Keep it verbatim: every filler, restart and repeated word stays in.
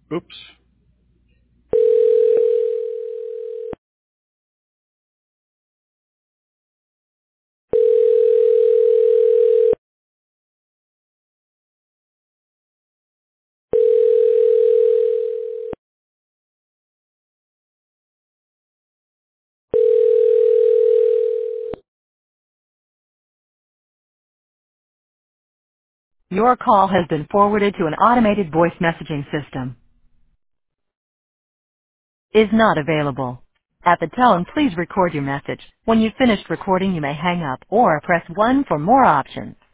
Oops. Your call has been forwarded to an automated voice messaging system. Is not available. At the tone, please record your message. When you've finished recording, you may hang up or press one for more options.